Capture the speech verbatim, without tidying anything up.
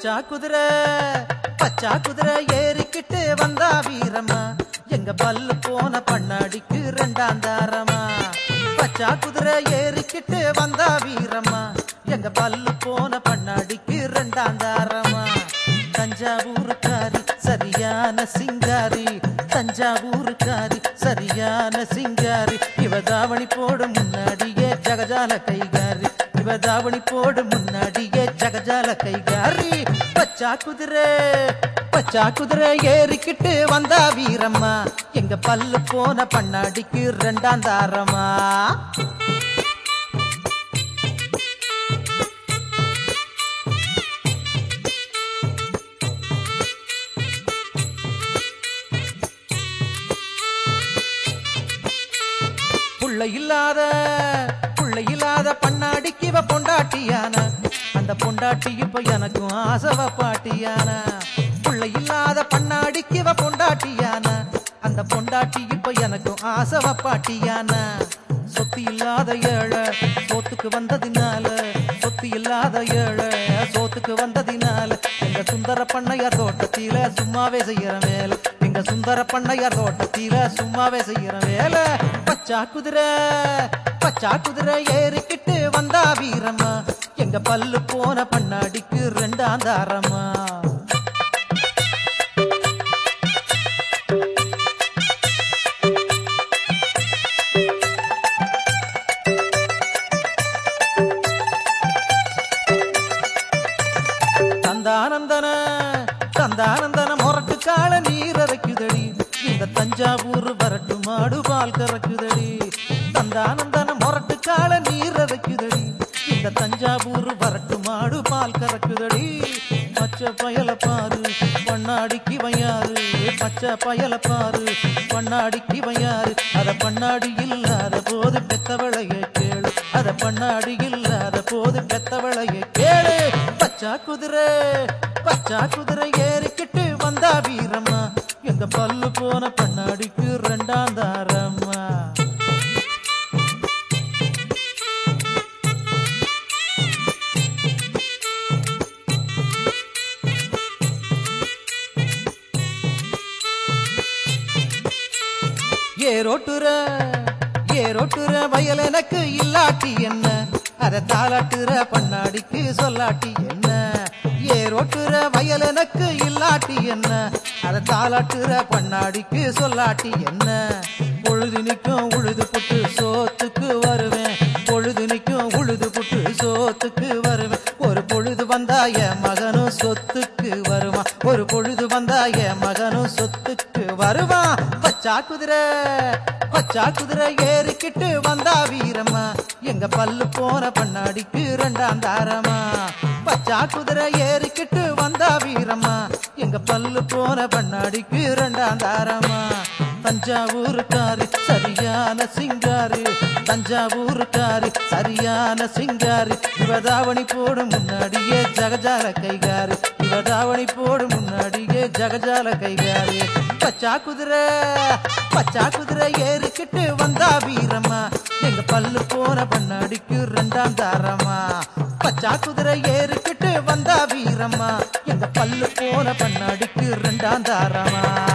பச்சா குதிரை பச்சா குதிரை ஏறிக்கிட்டு வந்தா வீரம்மா எங்க பல்லு போன பண்ணாடிக்கு ரெண்டாம் தாரமா பச்சா குதிரை ஏறிக்கிட்டு வந்தா வீரம்மா எங்க பல்லு போன பண்ணாடிக்கு ரெண்டாம் தாரமா தஞ்சாவூருக்காரி சரியான சிங்காரி தஞ்சாவூருக்காரி சரியான சிங்காரி இவ தாவணி போடும் முன்னாடியே ஜகஜால கைகாரி இவ தாவணி போடும் முன்னாடியே ஜகஜால கைகாரி பச்சா குதிரை பச்சா குதிரை ஏறிக்கிட்டு வந்தா வீரம்மா எங்க பல்லு போன பண்ணாடிக்கு ரெண்டாம் தாரமா புள்ள இல்லாத புள்ள இல்லாத பண்ணாடிக்கு இவ பொண்டாட்டியான அந்த பொண்டாட்டி இப்ப எனக்கும் ஆசவ பாட்டியான புள்ள இல்லாத பண்ணாடிக்கு இவ பொண்டாட்டியான அந்த பொண்டாட்டி இப்ப எனக்கும் ஆசவ பாட்டியான சொத்து இல்லாத ஏழை சோத்துக்கு வந்ததினால சொத்து இல்லாத ஏழை சோத்துக்கு வந்ததினால எங்க சுந்தர பண்ணையார் தோட்டத்தில சும்மாவே செய்யற வேலை எங்க சுந்தர பண்ணையார் தோட்டத்தில சும்மாவே செய்யற வேலை பச்சா குதிரை பச்சா குதிரை ஏறிக்கிட்டு வந்தா வீரம்மா எங்க பல்லு போன பண்ணாடிக்கு ரெண்டாம் தாரமா தந்தானந்தன தந்தானந்தன மொரட்டு கால நீர் அரைக்குதடி இந்த தஞ்சாவூர் வரட்டு மாடு பால் கறக்குதடி தந்தானந்தன மொரட்டு கால நீர் அரைக்குதடி இந்த தஞ்சாவூர் வரட்டு மாடு பால் கறக்குதடி பச்சை பயல பாரு பண்ணாடிக்கு வையாரு பச்சை பயல பாரு பண்ணாடிக்கு வையாரு அத பண்ணாடி இல்லாத போது பெத்தவளைய கேளு அத பண்ணாடி இல்லாத போது பெத்தவளைய கேளு பச்சா குதிரை பச்சா குதிரை ஏறிக்கிட்டு வந்தா வீரம்மா எங்க பல்லு போன பண்ணாடிக்கு ரெண்டாம் தாரம்மா ஏரோட்டுற ஏரோட்டுற வயல் எனக்கு இல்லாட்டி என்ன அத தாளாட்டுற பண்ணாடிக்கு சொல்லாட்டி என்ன ஏரோட்டுற வயல் எனக்கு இல்லாட்டி என்ன அத தாளாட்டுற பண்ணாடிக்கு சொல்லாட்டி என்ன பொழுது நிக்கும் உழுது புட்டு சோத்துக்கு வருவேன் பொழுது நிக்கும் உழுது புட்டு சோத்துக்கு வருவேன் ஒரு பொழுது வந்தாய மகனும் சொத்துக்கு வருவான் ஒரு பொழுது வந்தாய மகனும் சொத்துக்கு வருவான் பச்சா குதிரை பச்சா குதிரை ஏறிக்கிட்டு வந்தா வீரம்மா எங்க பல்லு போன பண்ணாடிக்கு ரெண்டாம் தாரமா பச்சா குதிரை ஏறிக்கிட்டு வந்தா வீரம்மா எங்க பல்லு போன பண்ணாடிக்கு ரெண்டாம் தாரமா தஞ்சாவூருக்காரி சரியான சிங்காரி தஞ்சாவூருக்காரி சரியான சிங்காரி இவ தாவணி போடும் முன்னாடியே ஜகஜால கைகாரி இவ தாவணி போடும் முன்னாடியே ஜகஜால கைகாரி பச்சா குதிரை பச்சா குதிரை ஏறிக்கிட்டு வந்தா வீரம்மா எங்க பல்லு போன பண்ணாடிக்கு ரெண்டாம் தாரமா பச்சா குதிரை ஏறிக்கிட்டு வந்தா வீரம்மா எங்க பல்லு போன பண்ணாடிக்கு ரெண்டாம் தாரமா